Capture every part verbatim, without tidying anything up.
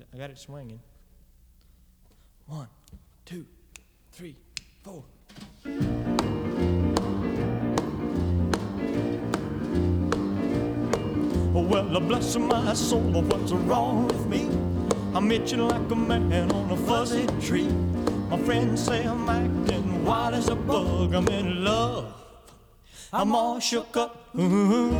I got it swinging. One, two, three, four. Well, bless my soul, what's wrong with me? I'm itching like a man on a fuzzy tree. My friends say I'm acting wild as a bug. I'm in love, I'm all shook up. Ooh,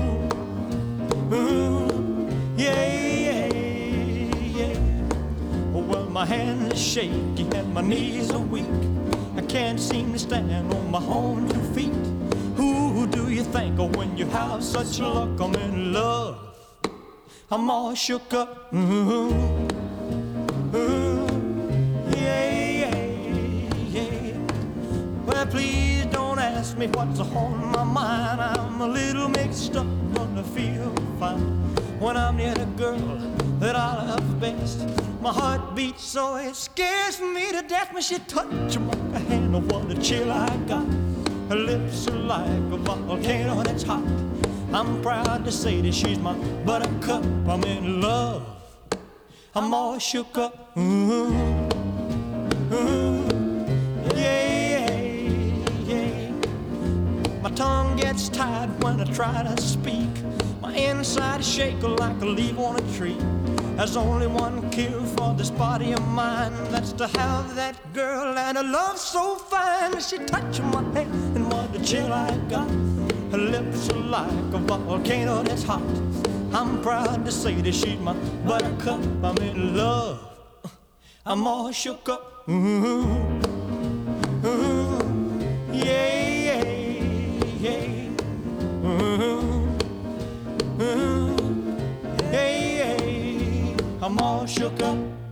ooh, yeah, yeah, yeah. Well, my hands are shaky and my knees are weak. I can't seem to stand on my own two feet. Who do you think of when you have such luck? I'm in love, I'm all shook up. Ooh, ooh, yeah, yeah, yeah. Well, please don't ask me what's on my mind. I'm a little mixed up, but I feel fine when I'm near the girl that I love best. My heart beats so it scares me to death when she touches my hand. Oh, what a chill I got. Her lips are like a volcano that's hot. I'm proud to say that she's my buttercup. I'm in love, I'm all shook up. Ooh, ooh, yeah, yeah. My tongue gets tied when I try to speak. My inside shake like a leaf on a tree. There's only one cure for this body of mine. That's to have that girl and a love so fine. She touched my hand and what a chill I got. Her lips are like a volcano that's hot. I'm proud to say that she's my buttercup. I'm in love, I'm all shook up. Ooh, ooh, yeah, yeah, yeah. Ooh, ooh, yeah, yeah. I'm all shook up.